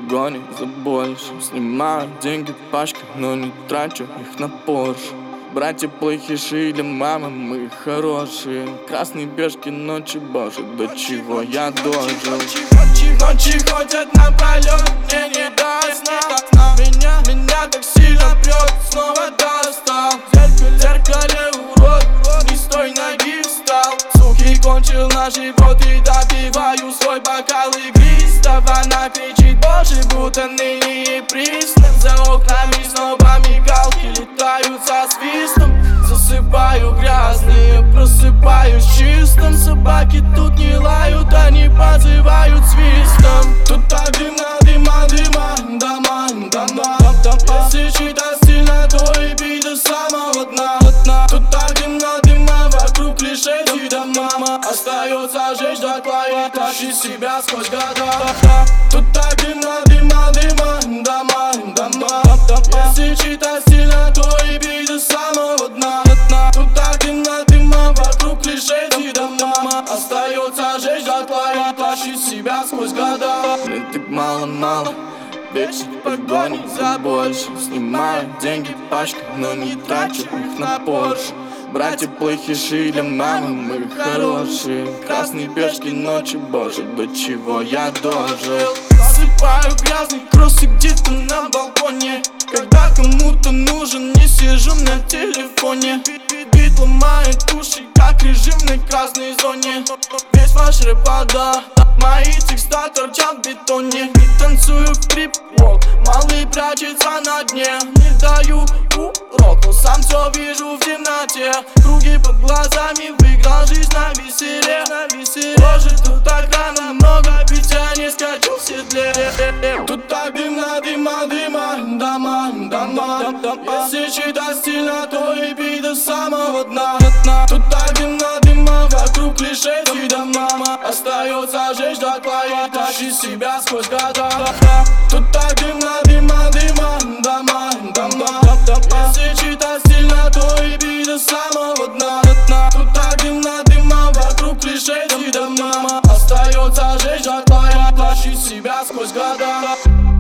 погоне за большим. Снимаю деньги пачкой, но не трачу их на Порш. Братья плохиши или мама, мы хорошие. Красные пешки ночи, боже, до чего я дожил. Ночи ходят напролёт, мне не до сна. Меня так сильно прёт, снова достал. В зеркале урод, не с той ноги встал. Сухий кончил наш живот и допиваю свой бокал игристов. Она кричит, боже, будто ныне и присно. За окнами снова мигалки летают со свистом. Засыпаю грязные, просыпаюсь чистым. Собаки тут не лают, они позывают свистом. Тут так дыма, дыма, дыма, дома, дома. Если читать стильно, то и бить до самого дна. Тут так дыма, дыма, вокруг лишь эти дома. Остается жечь дотла и тащить себя сквозь года. Тут так дыма, дыма, дыма, дома, дома. Если читать стильно, то и бить до самого дна. Тут так дыма, дыма, вокруг лишь эти дома. Остается жечь дотла и тащить себя сквозь года. Мне так мало-мало, вечно в погоне за большим. Снимаю деньги пачкой, но не трачу их на Порш. Братья плохиши или мама, мы хорошие. Красные пешки ночи, боже, до чего я дожил. Засыпаю грязный кроссы где-то на балконе. Когда кому-то нужен, не сижу на телефоне. Бит ломает уши, как режим на красной зоне. Весь ваш рэп-вода, мои текста торчат в бетоне. И танцую в трип-вок, малый прячется на дне. Не даю урок, но сам все вижу в темноте. Круги под глазами, выиграл жизнь на веселе. Боже, тут так рано много, ведь я не скачу в седле. Тут так дыма, дыма, дыма, дома, дома. Если читать стильно, то и бить до самого дна. Тут так дыма, дыма, вокруг лишь эти дома. Остается жечь дотла и тащить себя сквозь года. Тут так дыма, дыма, дыма, дома, дома. Если читать стильно, то и бить до самого дна. Тут так дыма, дыма, вокруг лишь эти дома. Остается жечь дотла и тащить себя сквозь года.